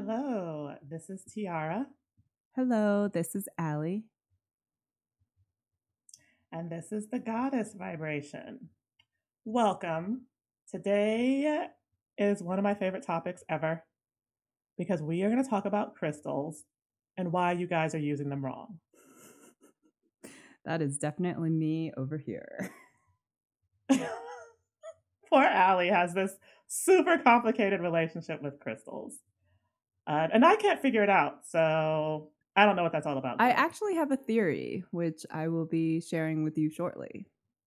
Hello, this is Tiara, Hello, this is Allie. and this is the Goddess Vibration. Welcome. Today is one of my favorite topics ever because we are going to talk about crystals and why you guys are using them wrong. That is definitely me over here. Poor Allie has this super complicated relationship with crystals, and I can't figure it out, so I don't know what that's all about, I girl. actually have a theory, which I will be sharing with you shortly.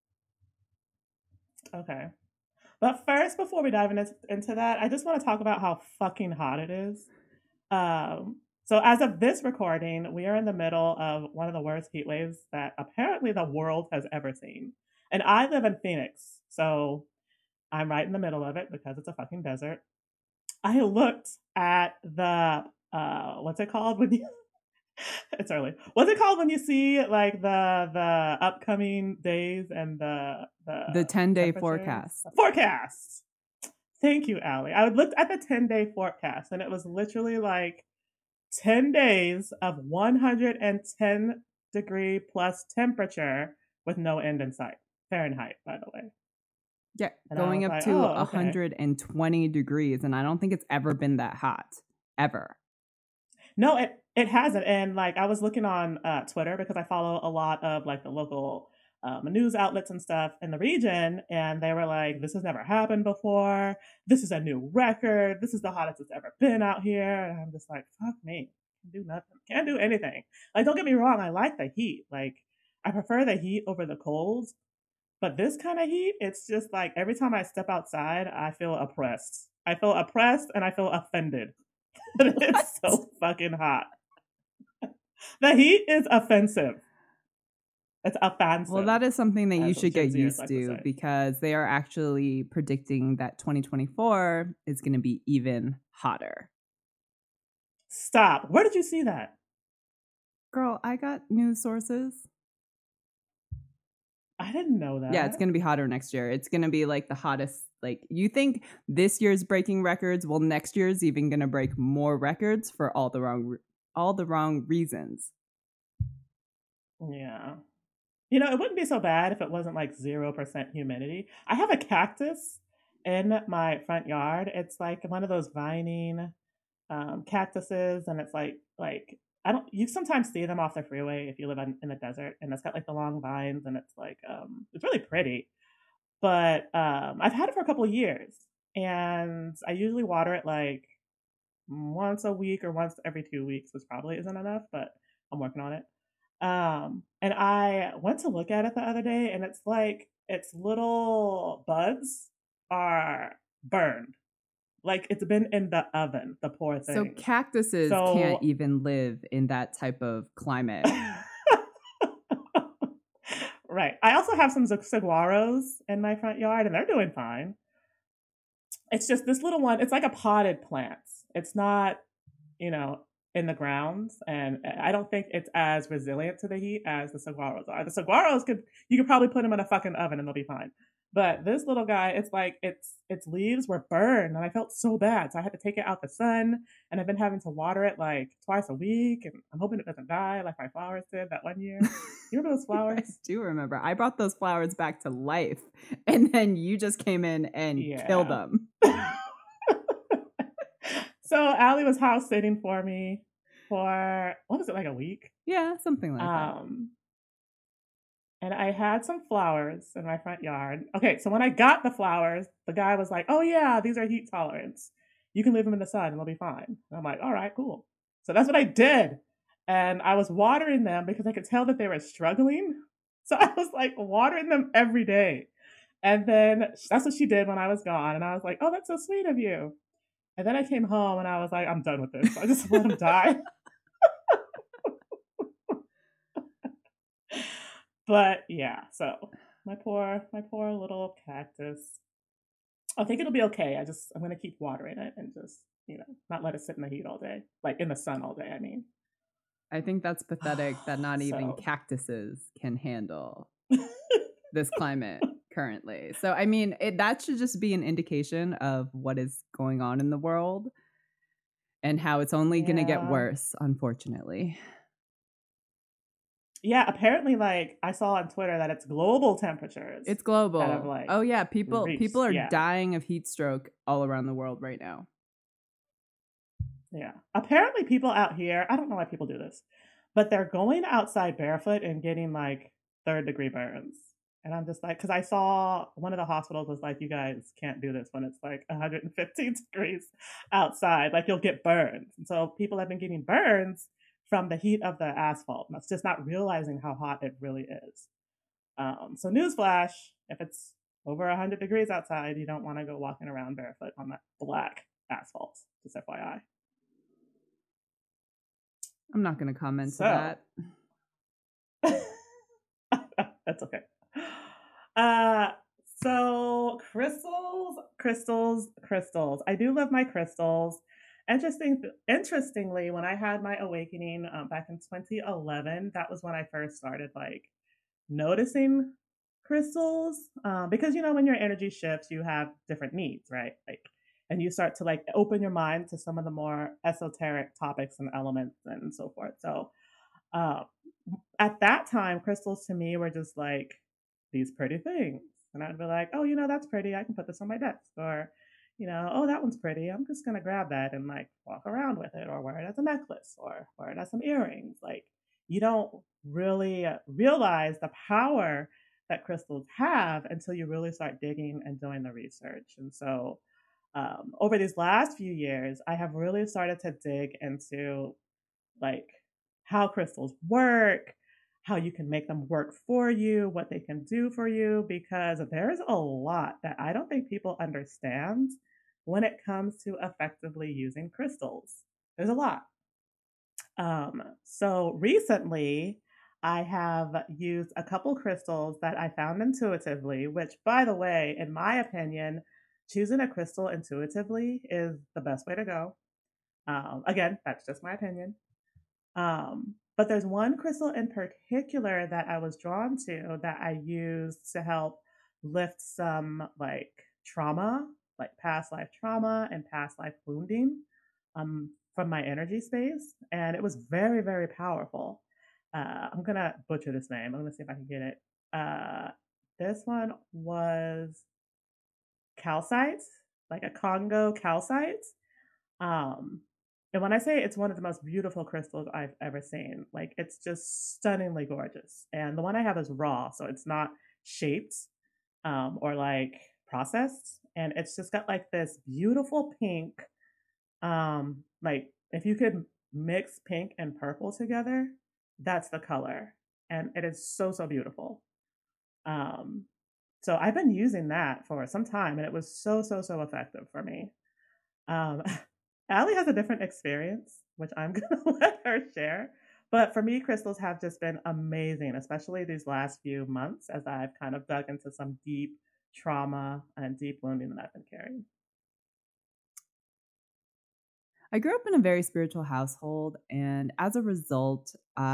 Okay. But first, before we dive into that, I just want to talk about how fucking hot it is. So as of this recording, we are in the middle of one of the worst heat waves that apparently the world has ever seen. And I live in Phoenix, so I'm right in the middle of it because it's a fucking desert. I looked at the what's it called when you it's early. What's it called when you see like the upcoming days and the The 10-day temperatures? forecast. Forecasts. Thank you, Allie. I looked at the 10-day forecast and it was literally like 10 days of 110-degree plus temperature with no end in sight. Fahrenheit, by the way. Yeah, And I going was up like, to oh, okay. 120 degrees, and I don't think it's ever been that hot. Ever. No, it hasn't. And like I was looking on Twitter because I follow a lot of like the local news outlets and stuff in the region, and they were like, "This has never happened before. This is a new record. This is the hottest it's ever been out here." And I'm just like, "Fuck me, can't do nothing. Can't do anything." Like, don't get me wrong, I like the heat. Like, I prefer the heat over the cold. But this kind of heat, it's just like every time I step outside, I feel oppressed. I feel oppressed and I feel offended. What? It's so fucking hot. The heat is offensive. It's Well, offensive, that is something that you as should Gen get Zers used like to to say. because they are actually predicting that 2024 is going to be even hotter. Stop. Where did you see that? Girl, I got news sources. I didn't know Yeah, it's that. going to be hotter next year. It's going to be like the hottest. Like, you think this year's breaking records, well, next year's even going to break more records for all the wrong reasons. Yeah. You know, it wouldn't be so bad if it wasn't like 0% humidity. I have a cactus in my front yard. It's like one of those vining cactuses, and it's like I don't. You sometimes see them off the freeway if you live in the desert, and it's got like the long vines, and it's like it's really pretty. But I've had it for a couple of years, and I usually water it like once a week or once every 2 weeks, which probably isn't enough, but I'm working on it. And I went to look at it the other day, and it's like its little buds are burned, like it's been in the oven. The poor So, thing. cactuses can't So even live in that type of climate. right. I also have some saguaros in my front yard, and they're doing fine. It's just this little one. It's like a potted plant. It's not, you know, in the ground, and I don't think it's as resilient to the heat as the saguaros are. The saguaros could you could probably put them in a fucking oven and they'll be fine. But this little guy, it's like its leaves were burned, and I felt so bad, so I had to take it out the sun, and I've been having to water it like twice a week, and I'm hoping it doesn't die like my flowers did that one year. You remember those I flowers? do remember. I brought those flowers back to life, and then you just came in and killed Yeah. them. So Allie was house sitting for me for what was it, like a week? Yeah, something like that. Um, and I had some flowers in my front yard. Okay, so when I got the flowers, the guy was like, "Oh yeah, these are heat tolerance. You can leave them in the sun and they'll be fine." And I'm like, "All right, cool." So that's what I did, and I was watering them because I could tell that they were struggling. So I was like watering them every day, and then that's what she did when I was gone. And I was like, "Oh, that's so sweet of you." And then I came home and I was like, "I'm done with this." So I just let them die. But yeah, so my poor little cactus. I think it'll be okay. I'm gonna keep watering it and just not let it sit in the heat all day, like in the sun all day. I mean, I think that's pathetic that not even so cactuses can handle this climate currently. So, I mean, that should just be an indication of what is going on in the world. and how it's only going to get Yeah. worse, unfortunately. Yeah, apparently, like, I saw on Twitter that it's global temperatures It's that have, global. like, Oh yeah, people reached. are Yeah, dying of heat stroke all around the world right now. yeah. Apparently, people out here, I don't know why people do this, but they're going outside barefoot and getting, like, third-degree burns. And I'm just like, because I saw one of the hospitals was like, "You guys can't do this when it's, like, 115 degrees outside, like, you'll get burned." And so people have been getting burns from the heat of the asphalt, and that's just not realizing how hot it really is. So newsflash, if it's over 100 degrees outside, you don't want to go walking around barefoot on that black asphalt, just FYI. I'm not going to comment to So that. that's okay. Uh, so crystals. I do love my crystals. Interestingly, when I had my awakening back in 2011, that was when I first started like noticing crystals, because when your energy shifts you have different needs, right? Like, and you start to like open your mind to some of the more esoteric topics and elements and so forth. So uh, at that time crystals to me were just like these pretty things, and I'd be like, oh, that's pretty, I can put this on my desk, or oh, that one's pretty, I'm just going to grab that and like walk around with it, or wear it as a necklace, or wear it as some earrings. Like, you don't really realize the power that crystals have until you really start digging and doing the research. And so over these last few years I have really started to dig into like how crystals work, how you can make them work for you, what they can do for you, because there's a lot that I don't think people understand when it comes to effectively using crystals. There's a lot. So recently, I have used a couple crystals that I found intuitively, which, by the way, in my opinion, choosing a crystal intuitively is the best way to go. Again, that's just my opinion. But there's one crystal in particular that I was drawn to that I used to help lift some like trauma, like past life trauma and past life wounding, from my energy space. And it was very, very powerful. I'm going to butcher this name. I'm going to see if I can get it. Uh, this one was calcite, like a Congo calcite. Um, and when I say it's one of the most beautiful crystals I've ever seen, like it's just stunningly gorgeous. And the one I have is raw, so it's not shaped or like processed. And it's just got like this beautiful pink. Like if you could mix pink and purple together, that's the color. And it is so, so beautiful. Um, so I've been using that for some time and it was so, so, so effective for me. Um, Allie has a different experience, which I'm going to let her share. But for me, crystals have just been amazing, especially these last few months as I've kind of dug into some deep trauma and deep wounding that I've been carrying. I grew up in a very spiritual household, and as a result,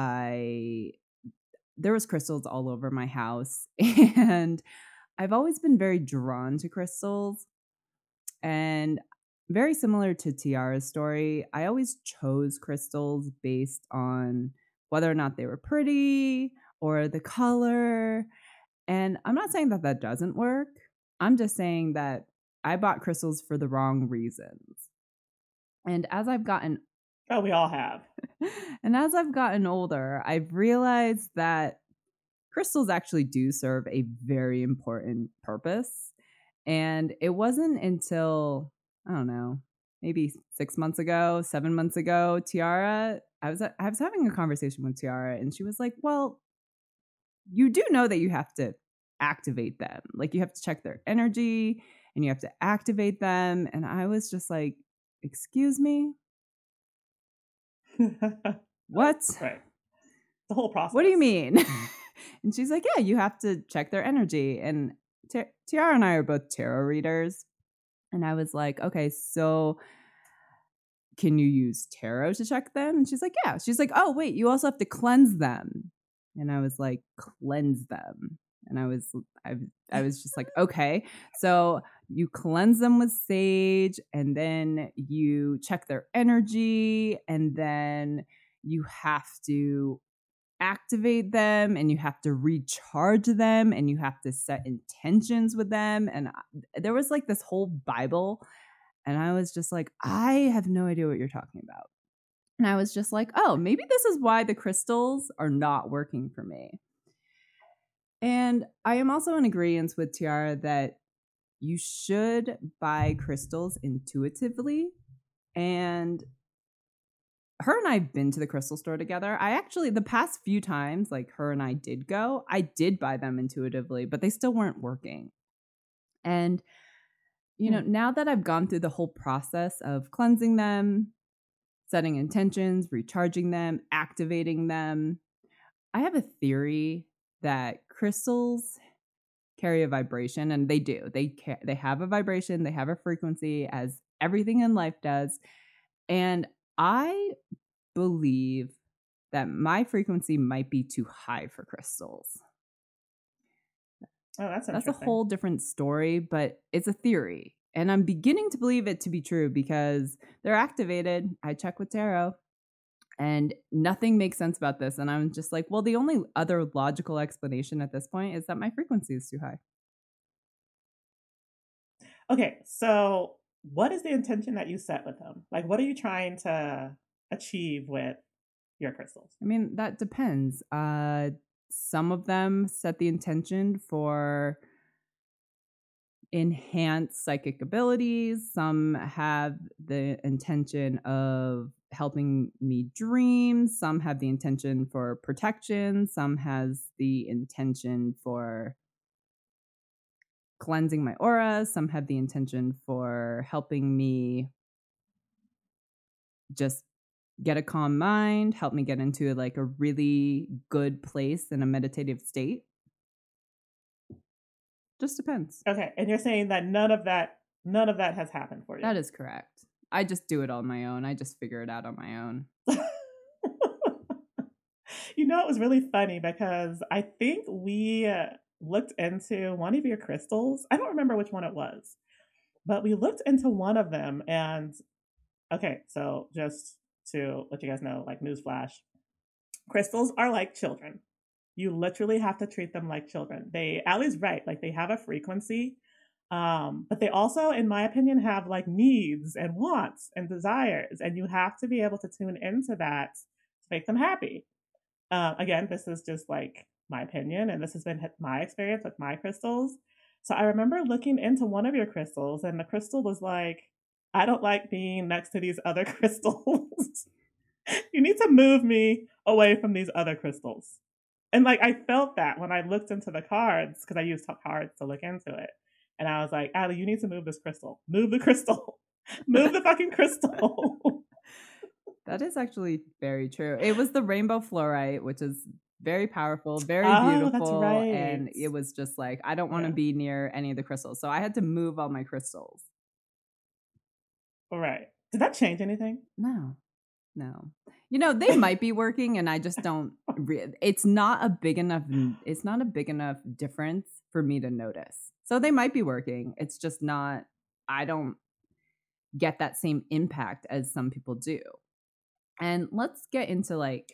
there was crystals all over my house, and I've always been very drawn to crystals. And very similar to Tiara's story, I always chose crystals based on whether or not they were pretty or the color. And I'm not saying that that doesn't work. I'm just saying that I bought crystals for the wrong reasons. And as I've gotten Oh, we all have. and as I've gotten older, I've realized that crystals actually do serve a very important purpose. And it wasn't until, I don't know, maybe 6 months ago, 7 months ago, I was having a conversation with Tiara, and she was like, well, you do know that you have to activate them. Like, you have to check their energy and you have to activate them. And I was just like, excuse me? Right, What? right. The whole process. What do you mean? And she's like, yeah, you have to check their energy. And Tiara and I are both tarot readers. And I was like, okay, so can you use tarot to check them? And she's like, yeah. She's like, oh, wait, you also have to cleanse them. And I was like, cleanse them. And I was just like, okay. So you cleanse them with sage, and then you check their energy, and then you have to activate them, and you have to recharge them, and you have to set intentions with them. And there was like this whole Bible, and I was just like, I have no idea what you're talking about. And I was just like, oh, maybe this is why the crystals are not working for me. And I am also in agreement with Tiara that you should buy crystals intuitively. And her and I have been to the crystal store together. I actually, the past few times, like her and I did go, I did buy them intuitively, but they still weren't working. And, you know, now that I've gone through the whole process of cleansing them, setting intentions, recharging them, activating them, I have a theory that crystals carry a vibration, and they do. They have a vibration, they have a frequency, as everything in life does. And I believe that my frequency might be too high for crystals. Oh, that's a whole different story, but it's a theory. And I'm beginning to believe it to be true because they're activated. I check with tarot and nothing makes sense about this. And I'm just like, well, the only other logical explanation at this point is that my frequency is too high. Okay, so what is the intention that you set with them? Like, what are you trying to achieve with your crystals? I mean, that depends. Some of them set the intention for enhanced psychic abilities. Some have the intention of helping me dream. Some have the intention for protection. Some has the intention for cleansing my aura. Some have the intention for helping me just get a calm mind, help me get into like a really good place in a meditative state. Just depends. Okay, and you're saying that none of that has happened for you. That is correct. I just do it on my own. I just figure it out on my own. You know, it was really funny because I think we looked into one of your crystals. I don't remember which one it was, but we looked into one of them. And okay, so just to let you guys know, like newsflash, crystals are like children. You literally have to treat them like children. Allie's right, like they have a frequency, but they also, in my opinion, have like needs and wants and desires, and you have to be able to tune into that to make them happy. Again, this is just like my opinion, and this has been my experience with my crystals. So I remember looking into one of your crystals, and the crystal was like, I don't like being next to these other crystals. You need to move me away from these other crystals. And like I felt that when I looked into the cards, because I used cards to look into it. And I was like, Allie, you need to move this crystal. Move the crystal. Move the fucking crystal. That is actually very true. It was the rainbow fluorite, which is very powerful, very beautiful. That's right. And it was just like, I don't want to be near any of the crystals. So I had to move all my crystals. All right. Did that change anything? No. You know, they might be working and I just don't it's not a big enough difference for me to notice. So they might be working. It's just not, I don't get that same impact as some people do. And let's get into like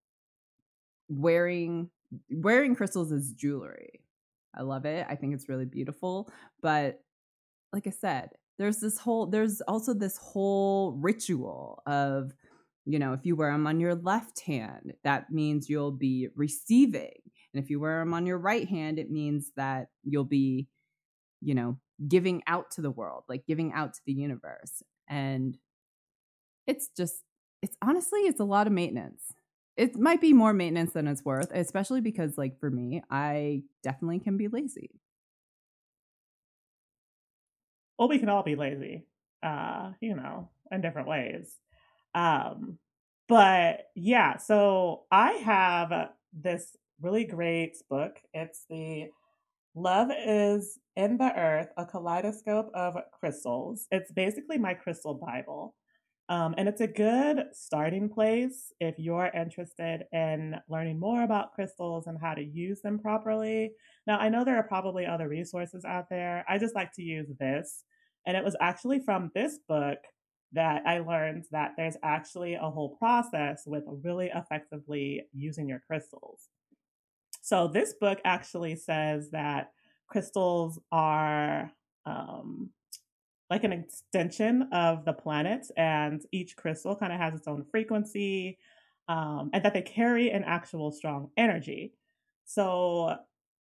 wearing crystals as jewelry. I love it. I think it's really beautiful. But like I said, there's also this whole ritual of, you know, if you wear them on your left hand, that means you'll be receiving. And if you wear them on your right hand, it means that you'll be, you know, giving out to the world, like giving out to the universe. And it's honestly a lot of maintenance. It might be more maintenance than it's worth, especially because like for me, I definitely can be lazy. Well, we can all be lazy, you know, in different ways. But yeah, so I have this really great book. It's the Love is in the Earth, a kaleidoscope of crystals. It's basically my crystal Bible. And it's a good starting place if you're interested in learning more about crystals and how to use them properly. Now, I know there are probably other resources out there. I just like to use this. And it was actually from this book that I learned that there's actually a whole process with really effectively using your crystals. So, this book actually says that crystals are um, like an extension of the planet, and each crystal kind of has its own frequency, and that they carry an actual strong energy. So,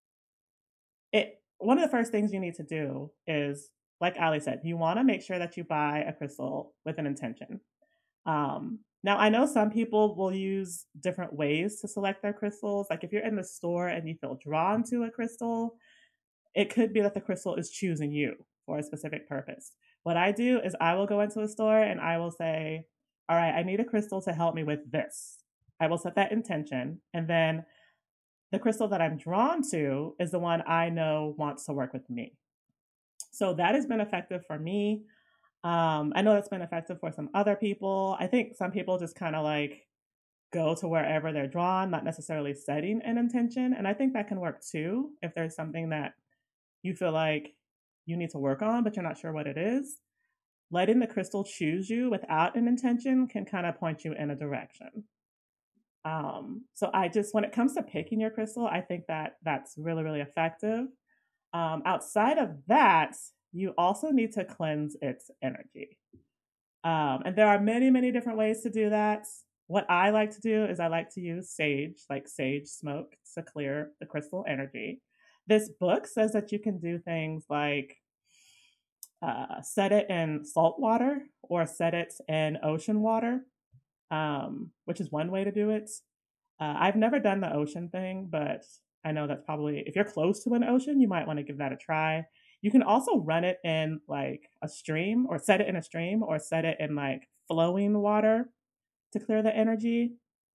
it one of the first things you need to do is, like Ali said, you want to make sure that you buy a crystal with an intention. Now, I know some people will use different ways to select their crystals. Like if you're in the store and you feel drawn to a crystal, it could be that the crystal is choosing you for a specific purpose. What I do is I will go into a store and I will say, all right, I need a crystal to help me with this. I will set that intention. And then the crystal that I'm drawn to is the one I know wants to work with me. So that has been effective for me. I know that's been effective for some other people. I think some people just kind of like go to wherever they're drawn, not necessarily setting an intention. And I think that can work too if there's something that you feel like you need to work on, but you're not sure what it is. Letting the crystal choose you without an intention can kind of point you in a direction. So I just, when it comes to picking your crystal, I think that that's really, really effective. Outside of that, you also need to cleanse its energy. And there are many, many different ways to do that. What I like to do is I like to use sage, like sage smoke, to clear the crystal energy. This book says that you can do things like set it in salt water or set it in ocean water, which is one way to do it. I've never done the ocean thing, but I know that's probably, if you're close to an ocean, you might want to give that a try. You can also run it in like a stream or set it in a stream or set it in like flowing water to clear the energy.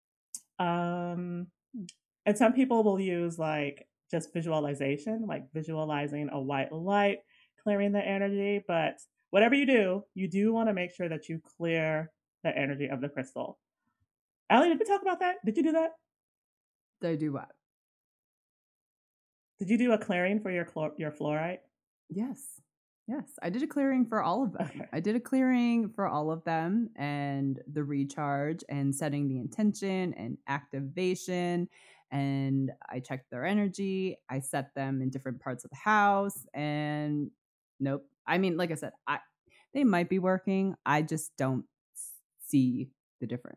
Um, and some people will use like just visualization, like visualizing a white light clearing the energy. But whatever you do want to make sure that you clear the energy of the crystal. Allie, did we talk about that? Did you do that? They do what? Did you do a clearing for your fluorite? Yes. Yes. I did a clearing for all of them. Okay. I did a clearing for all of them and the recharge and setting the intention and activation. And I checked their energy. I set them in different parts of the house. And nope. I mean, like I said, they might be working. I just don't see the difference.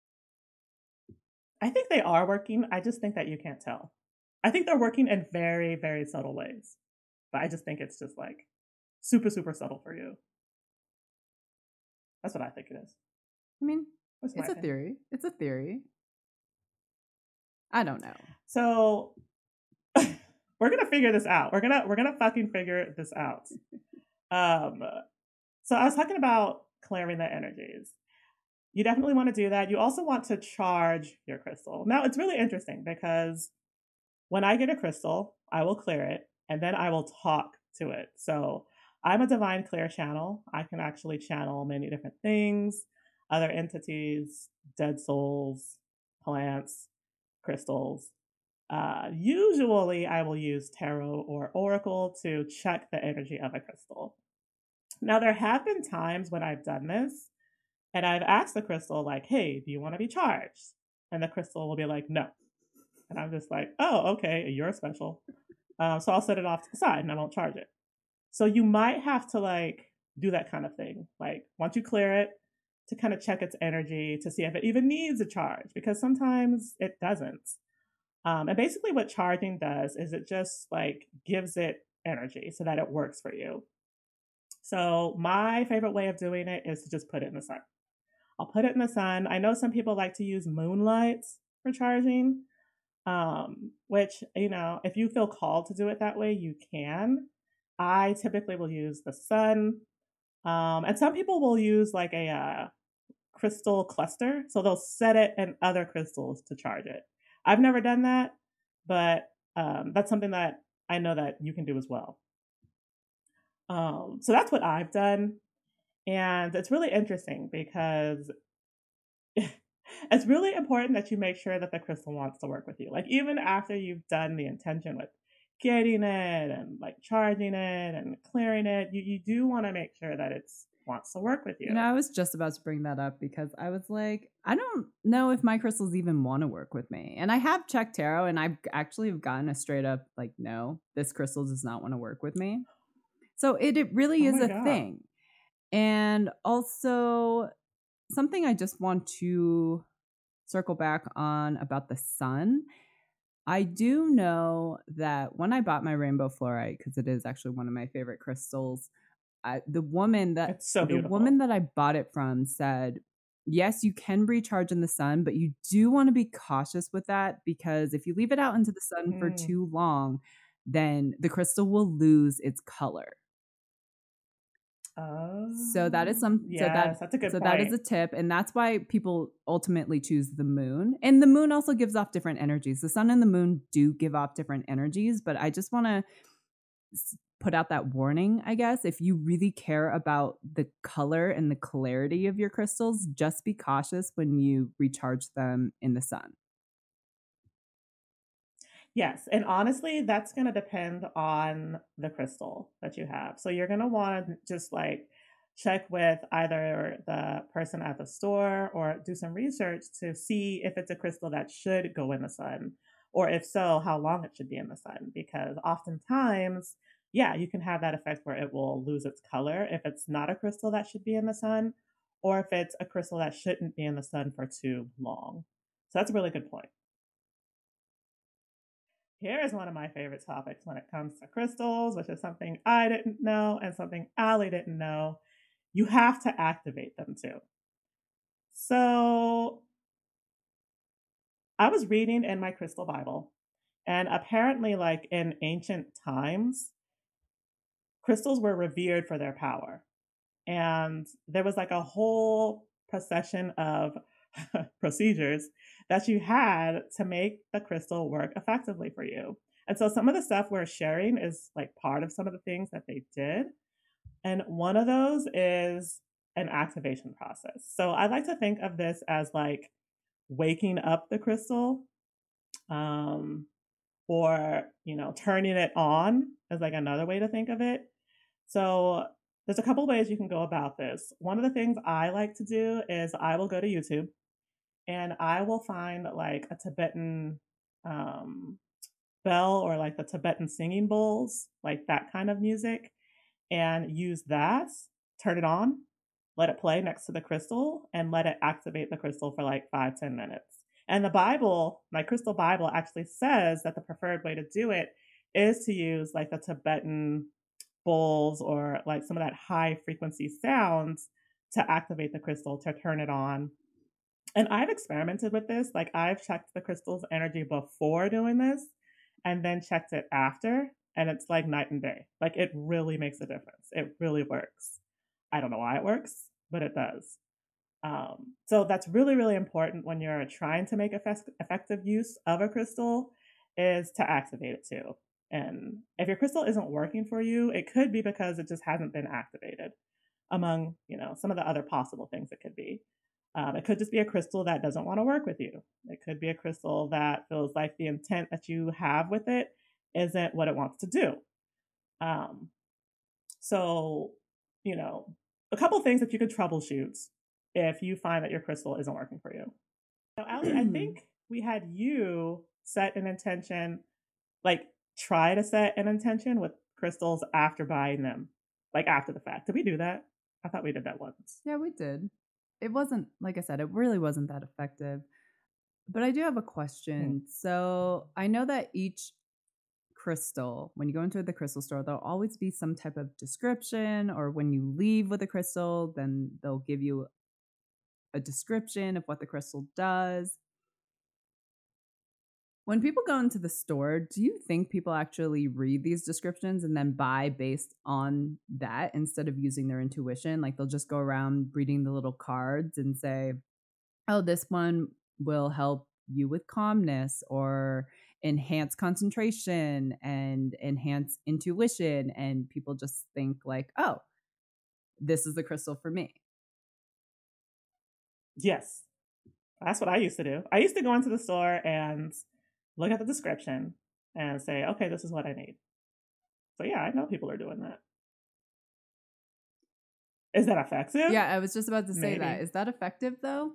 I think they are working. I just think that you can't tell. I think they're working in very, very subtle ways. But I just think it's just like super, super subtle for you. That's what I think it is. I mean, it's a theory. It's a theory. I don't know. So we're gonna figure this out. We're gonna fucking figure this out. So I was talking about clearing the energies. You definitely want to do that. You also want to charge your crystal. Now it's really interesting because when I get a crystal, I will clear it and then I will talk to it. So I'm a divine clear channel. I can actually channel many different things, other entities, dead souls, plants, crystals. Usually, I will use tarot or oracle to check the energy of a crystal. Now, there have been times when I've done this and I've asked the crystal, like, hey, do you want to be charged? And the crystal will be like, no. And I'm just like, oh, okay, you're special. So I'll set it off to the side and I won't charge it. So you might have to like do that kind of thing. Like once you clear it, to kind of check its energy to see if it even needs a charge because sometimes it doesn't. And basically, what charging does is it just like gives it energy so that it works for you. So my favorite way of doing it is to just put it in the sun. I'll put it in the sun. I know some people like to use moonlight for charging, which, you know, if you feel called to do it that way, you can. I typically will use the sun. And some people will use like a crystal cluster. So they'll set it in other crystals to charge it. I've never done that, but that's something that I know that you can do as well. So that's what I've done. And it's really interesting because it's really important that you make sure that the crystal wants to work with you. Like even after you've done the intention with getting it and like charging it and clearing it, you do want to make sure that it's wants to work with You you. know, I was just about to bring that up because I was like, I don't know if my crystals even want to work with me. And I have checked tarot and I've actually have gotten a straight up like, no, this crystal does not want to work with me. So it really Oh is my a god. thing. And also something I just want to circle back on about the sun. I do know that when I bought my rainbow fluorite, because it is actually one of my favorite crystals, the woman that It's so the woman beautiful. that I bought it from said, yes, you can recharge in the sun, but you do want to be cautious with that because if you leave it out into the sun for Mm. too long, then the crystal will lose its color. So that is Oh, some yes, that's a good so that is point. a tip, and that's why people ultimately choose the moon. And the moon also gives off different energies. The sun and the moon do give off different energies, but I just want to put out that warning, I guess. If you really care about the color and the clarity of your crystals, just be cautious when you recharge them in the sun. Yes, and honestly, that's gonna depend on the crystal that you have. So you're gonna wanna just, like, check with either the person at the store or do some research to see if it's a crystal that should go in the sun, or if so, how long it should be in the sun, because oftentimes, yeah, you can have that effect where it will lose its color if it's not a crystal that should be in the sun, or if it's a crystal that shouldn't be in the sun for too long. So that's a really good point. Here is one of my favorite topics when it comes to crystals, which is something I didn't know and something Allie didn't know. You have to activate them too. So I was reading in my crystal Bible, and apparently, like in ancient times, crystals were revered for their power. And there was like a whole procession of procedures that you had to make the crystal work effectively for you. And so some of the stuff we're sharing is like part of some of the things that they did. And one of those is an activation process. So I like to think of this as like waking up the crystal, um, or, turning it on is like another way to think of it. So there's a couple ways you can go about this. One of the things I like to do is I will go to YouTube and I will find like a Tibetan um, bell or like the Tibetan singing bowls, like that kind of music, and use that, turn it on, let it play next to the crystal, and let it activate the crystal for like 5, 10 minutes. And the Bible, my crystal Bible, actually says that the preferred way to do it is to use like the Tibetan bowls or like some of that high frequency sounds to activate the crystal to turn it on. And I've experimented with this. Like I've checked the crystal's energy before doing this and then checked it after. And it's like night and day. Like it really makes a difference. It really works. I don't know why it works, but it does. So that's really, really important when you're trying to make effective use of a crystal is to activate it too. And if your crystal isn't working for you, it could be because it just hasn't been activated among, some of the other possible things it could be. It could just be a crystal that doesn't want to work with you. It could be a crystal that feels like the intent that you have with it isn't what it wants to do. Um, so, you know, a couple things that you could troubleshoot if you find that your crystal isn't working for you. Now, Allie, I think we had you set an intention, like try to set an intention with crystals after buying them, like after the fact. Did we do that? I thought we did that once. Yeah, we did. It wasn't, like I said, it really wasn't that effective. But I do have a Hmm. question. So I know that each crystal, when you go into the crystal store, there'll always be some type of description, or when you leave with a crystal, then they'll give you a description of what the crystal does. When people go into the store, do you think people actually read these descriptions and then buy based on that instead of using their intuition? Like they'll just go around reading the little cards and say, oh, this one will help you with calmness or enhance concentration and enhance intuition. And people just think, like, oh, this is the crystal for me. Yes. That's what I used to do. I used to go into the store and look at the description and say, okay, this is what I need. So yeah, I know people are doing that. Is that effective? Yeah, I was just about to say Maybe. that. Is that effective though?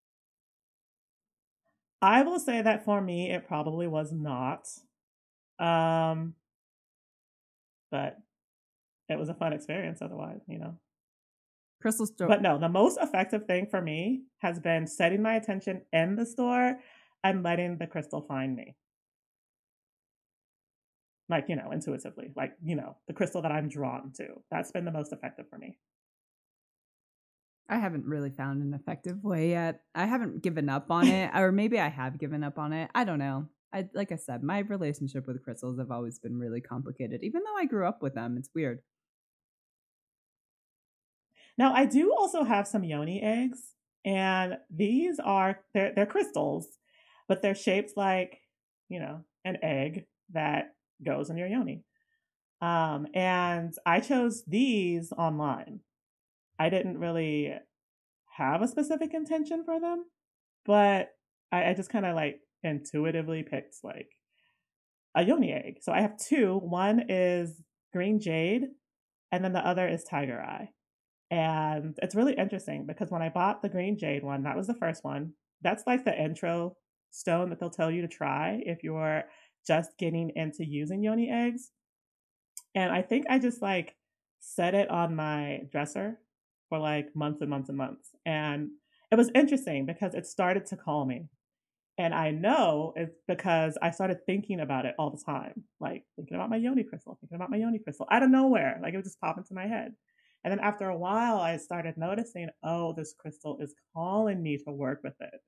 I will say that for me, it probably was not. Um, but it was a fun experience otherwise, you know. Crystal store. But no, the most effective thing for me has been setting my attention in the store and letting the crystal find me. Like, you know, intuitively. Like, you know, the crystal that I'm drawn to. That's been the most effective for me. I haven't really found an effective way yet. I haven't given up on it, or maybe I have given up on it. I don't know. Like I said, my relationship with crystals have always been really complicated, even though I grew up with them. It's weird. Now, I do also have some yoni eggs, and these are they're crystals, but they're shaped like, you know, an egg that goes in your yoni. And I chose these online. I didn't really have a specific intention for them, but I just kind of like intuitively picked like a yoni egg. So I have two. One is green jade, and then the other is tiger eye. And it's really interesting because when I bought the green jade one, that was the first one. That's like the intro stone that they'll tell you to try if you're just getting into using yoni eggs. And I think I just like set it on my dresser for like months and months and months. And it was interesting because it started to call me. And I know it's because I started thinking about it all the time, like thinking about my yoni crystal, thinking about my yoni crystal out of nowhere. Like it would just pop into my head. And then after a while, I started noticing, oh, this crystal is calling me to work with it.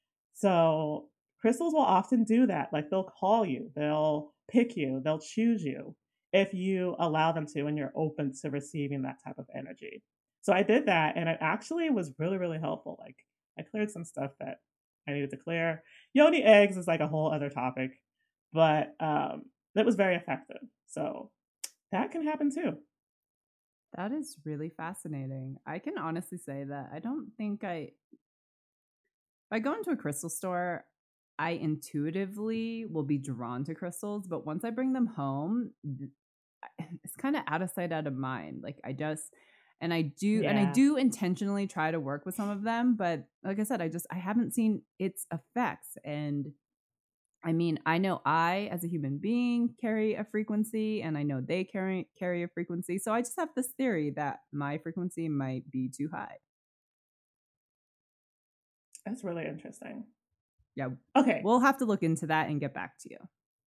So crystals will often do that. Like they'll call you, they'll pick you, they'll choose you if you allow them to and you're open to receiving that type of energy. So I did that and it actually was really, really helpful. Like I cleared some stuff that I needed to clear. Yoni eggs is like a whole other topic, but it was very effective. So that can happen too. That is really fascinating. I can honestly say that I don't think if I go into a crystal store, I intuitively will be drawn to crystals, but once I bring them home, it's kind of out of sight, out of mind. Like I Yeah. do intentionally try to work with some of them, but like I said, I haven't seen its effects. And I mean, I know I, as a human being, carry a frequency, and I know they carry a frequency. So I just have this theory that my frequency might be too high. That's really interesting. Yeah. Okay. We'll have to look into that and get back to you.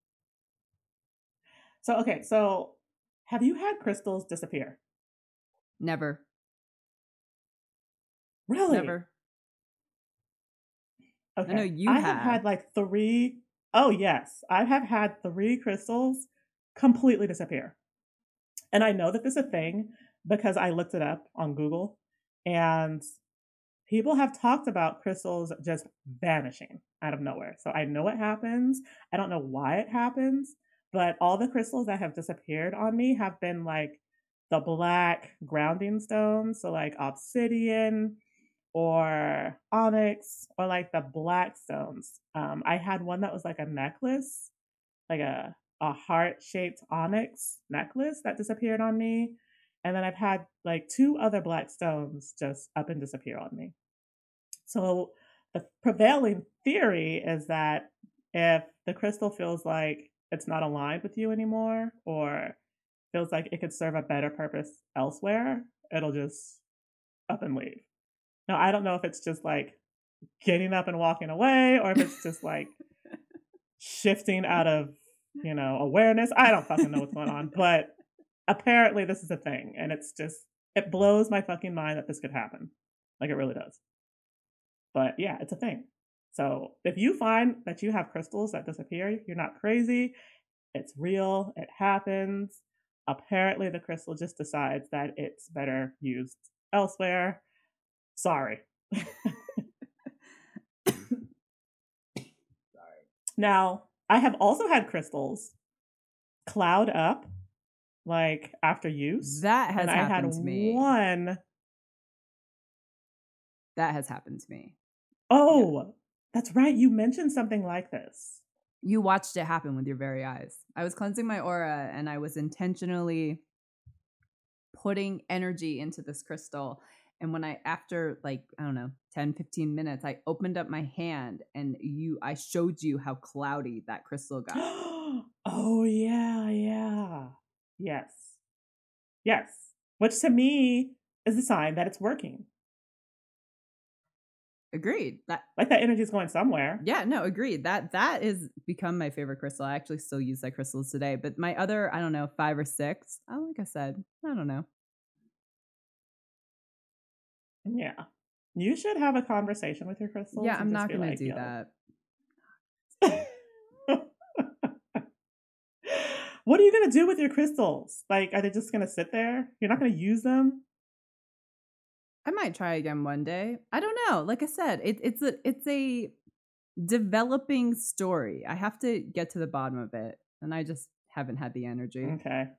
So have you had crystals disappear? Never. Really? Never. Okay. I know you I have have. had like three. Oh, yes. I have had three crystals completely disappear. And I know that this is a thing because I looked it up on Google and people have talked about crystals just vanishing out of nowhere. So I know it happens. I don't know why it happens, but all the crystals that have disappeared on me have been like the black grounding stones. So like obsidian or onyx or like the black stones. I had one that was like a necklace, like a heart shaped onyx necklace that disappeared on me. And then I've had like two other black stones just up and disappear on me. So the prevailing theory is that if the crystal feels like it's not aligned with you anymore or feels like it could serve a better purpose elsewhere, it'll just up and leave. Now, I don't know if it's just like getting up and walking away or if it's just like shifting out of, you know, awareness. I don't fucking know what's going on, but apparently this is a thing and it's just it blows my fucking mind that this could happen. Like it really does. But yeah, it's a thing. So if you find that you have crystals that disappear, you're not crazy. It's real. It happens. Apparently the crystal just decides that it's better used elsewhere. Sorry. Now, I have also had crystals cloud up like after use. That And has I had happened to me. one. That has happened to me. Yeah. Oh, that's right. You mentioned something like this. You watched it happen with your very eyes. I was cleansing my aura and I was intentionally putting energy into this crystal. And when after like, I don't know, 10, 15 minutes, I opened up my hand and I showed you how cloudy that crystal got. Oh, yeah, yeah. Yes. Yes. Which to me is a sign that it's working. Agreed. Like that energy is going somewhere. Yeah, no, agreed. That is become my favorite crystal. I actually still use that crystals today. But my other, I don't know, 5 or 6. Like I said, I don't know. Yeah. You should have a conversation with your Yeah, crystals and I'm just not be gonna like, do yo. that. What are you gonna do with your crystals? Like, are they just gonna sit there? You're not gonna use them? I might try again one day. I don't know. Like I said, it's a developing story. I have to get to the bottom of it, and I just haven't had the energy. Okay.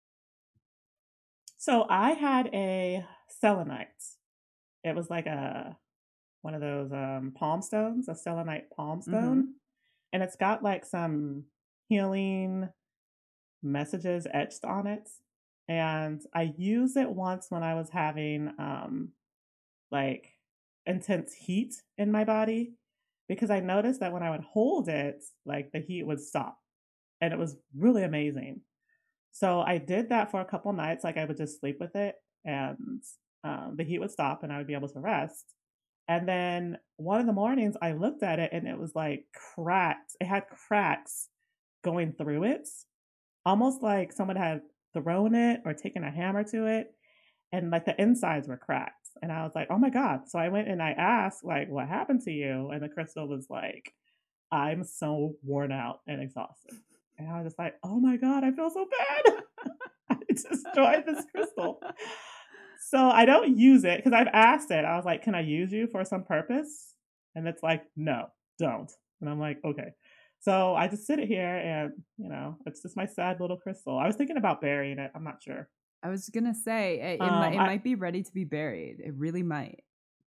So I had a selenite. It was like one of those palm stones, a selenite palm stone, and it's got like some healing messages etched on it. And I used it once when I was having like intense heat in my body because I noticed that when I would hold it, like the heat would stop. And it was really amazing. So I did that for a couple nights. Like I would just sleep with it and the heat would stop and I would be able to rest. And then one of the mornings I looked at it and it was like cracked. It had cracks going through it, almost like someone had thrown it or taken a hammer to it. And like the insides were cracked. And I was like, oh my God. So I went and I asked, like, what happened to you? And the crystal was like, I'm so worn out and exhausted. And I was just like, oh my God, I feel so bad. I destroyed this crystal. So I don't use it because I've asked it. I was like, can I use you for some purpose? And it's like, no, don't. And I'm like, okay. So I just sit it here and, it's just my sad little crystal. I was thinking about burying it. I'm not sure. I was gonna say it might be ready to be buried. It really might.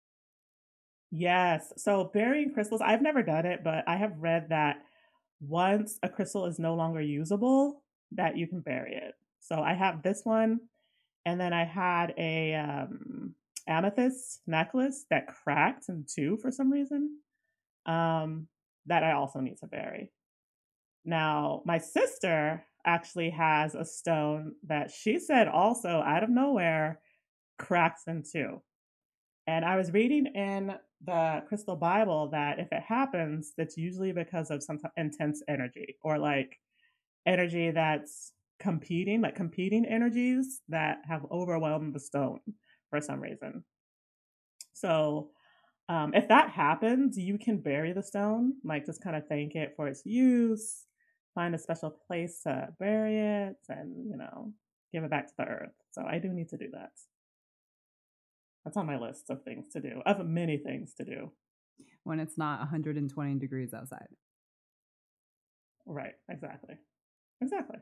Yes. So burying crystals, I've never done it, but I have read that once a crystal is no longer usable, that you can bury it. So I have this one, and then I had a amethyst necklace that cracked in two for some reason. That I also need to bury. Now, my sister actually has a stone that she said also out of nowhere cracks in two. And I was reading in the Crystal Bible that if it happens, it's usually because of some intense energy or like energy that's competing, like competing energies that have overwhelmed the stone for some reason. So, if that happens, you can bury the stone, like just kind of thank it for its use, find a special place to bury it, and, give it back to the earth. So, I do need to do that. That's on my list of things to do, of many things to do. When it's not 120 degrees outside. Right, exactly. Exactly.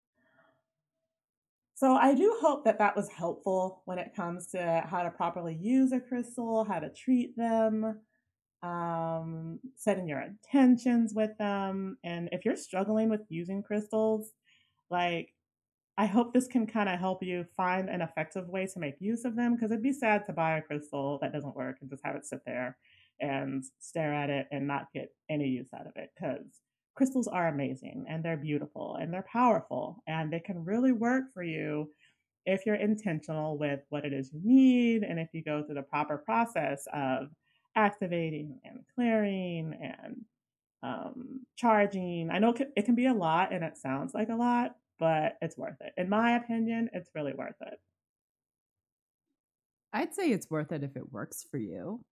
So I do hope that that was helpful when it comes to how to properly use a crystal, how to treat them, setting your intentions with them. And if you're struggling with using crystals, like I hope this can kind of help you find an effective way to make use of them because it'd be sad to buy a crystal that doesn't work and just have it sit there and stare at it and not get any use out of it because crystals are amazing and they're beautiful and they're powerful and they can really work for you if you're intentional with what it is you need and if you go through the proper process of activating and clearing and charging. I know it can be a lot and it sounds like a lot, but it's worth it. In my opinion, it's really worth it. I'd say it's worth it if it works for you.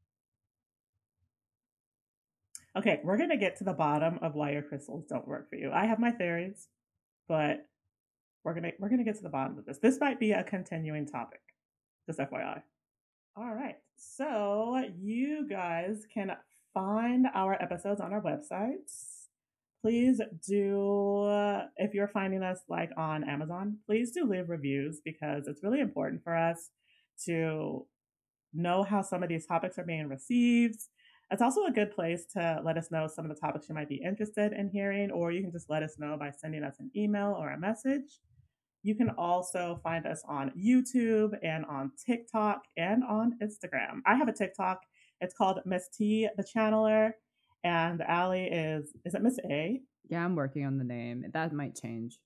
Okay, we're going to get to the bottom of why your crystals don't work for you. I have my theories, but we're going to get to the bottom of this. This might be a continuing topic. Just FYI. All right. So, you guys can find our episodes on our websites please do, if you're finding us like on Amazon, please do leave reviews because it's really important for us to know how some of these topics are being received. It's also a good place to let us know some of the topics you might be interested in hearing, or you can just let us know by sending us an email or a message. You can also find us on YouTube and on TikTok and on Instagram. I have a TikTok. It's called Miss T, the Channeler. And Allie is it Miss A? Yeah, I'm working on the name. That might change.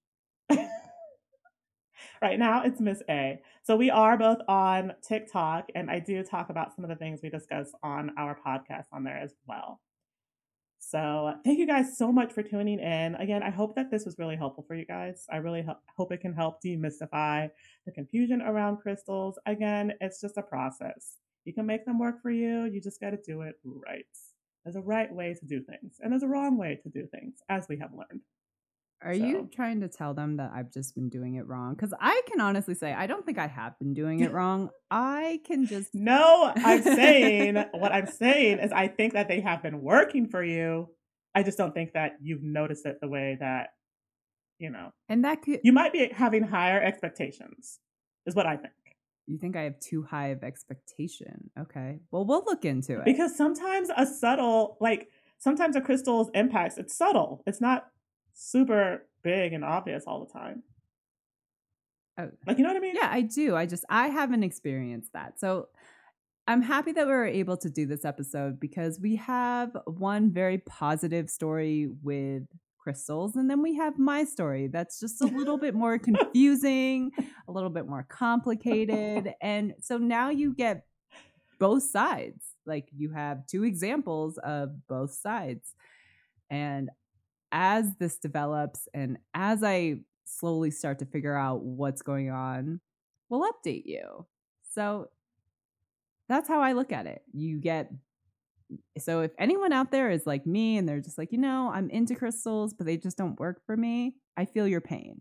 Right now, it's Miss A. So we are both on TikTok, and I do talk about some of the things we discuss on our podcast on there as well. So thank you guys so much for tuning in. Again, I hope that this was really helpful for you guys. I really hope it can help demystify the confusion around crystals. Again, it's just a process. You can make them work for you. You just got to do it right. There's a right way to do things, and there's a wrong way to do things, as we have learned. Are you trying to tell them that I've just been doing it wrong? Because I can honestly say I don't think I have been doing it wrong. I can just No, I'm saying what I'm saying is I think that they have been working for you. I just don't think that you've noticed it the way that, and that could you might be having higher expectations, is what I think. You think I have too high of expectation? Okay, well, we'll look into it. Because sometimes sometimes a crystal's impacts, it's subtle. It's not super big and obvious all the time. Oh, like, you know what I mean? Yeah, I do. I haven't experienced that. So I'm happy that we were able to do this episode because we have one very positive story with crystals, and then we have my story that's just a little bit more confusing, a little bit more complicated. And so now you get both sides. Like, you have two examples of both sides. And as this develops and as I slowly start to figure out what's going on, we'll update you. So that's how I look at it. So if anyone out there is like me and they're just like, I'm into crystals, but they just don't work for me, I feel your pain.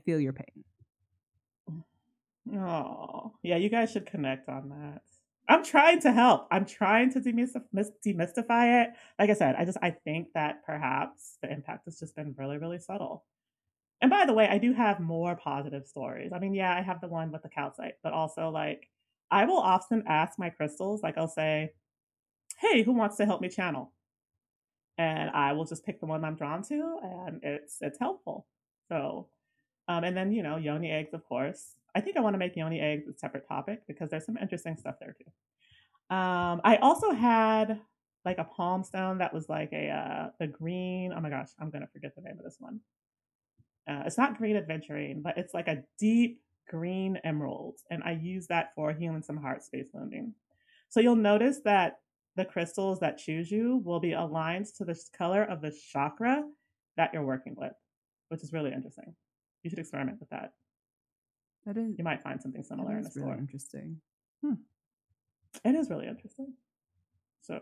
Oh, yeah, you guys should connect on that. I'm trying to help. I'm trying to demystify it. Like I said, I think that perhaps the impact has just been really, really subtle. And by the way, I do have more positive stories. I mean, yeah, I have the one with the calcite, but also I will often ask my crystals, I'll say, hey, who wants to help me channel? And I will just pick the one I'm drawn to, and it's helpful. So, and then yoni eggs, of course. I think I want to make yoni eggs a separate topic because there's some interesting stuff there too. I also had a palm stone that was the green. Oh my gosh, I'm gonna forget the name of this one. It's not green aventurine, but it's like a deep green emerald, and I use that for healing some heart space wounding. So you'll notice that the crystals that choose you will be aligned to the color of the chakra that you're working with, which is really interesting. You should experiment with that. You might find something similar in a store. Really interesting. It is really interesting. So,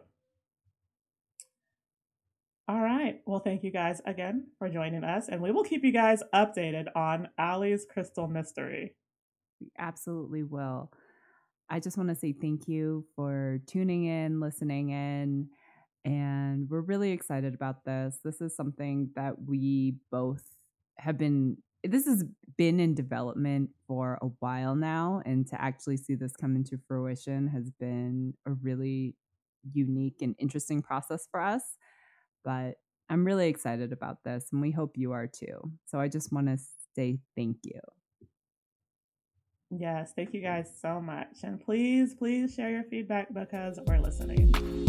all right. Well, thank you guys again for joining us, and we will keep you guys updated on Allie's crystal mystery. We absolutely will. I just want to say thank you for tuning in, listening in, and we're really excited about this. This is something that we both have been in development for a while now, and to actually see this come into fruition has been a really unique and interesting process for us. But I'm really excited about this, and we hope you are too. So I just want to say thank you. Yes, thank you guys so much. And please share your feedback because we're listening.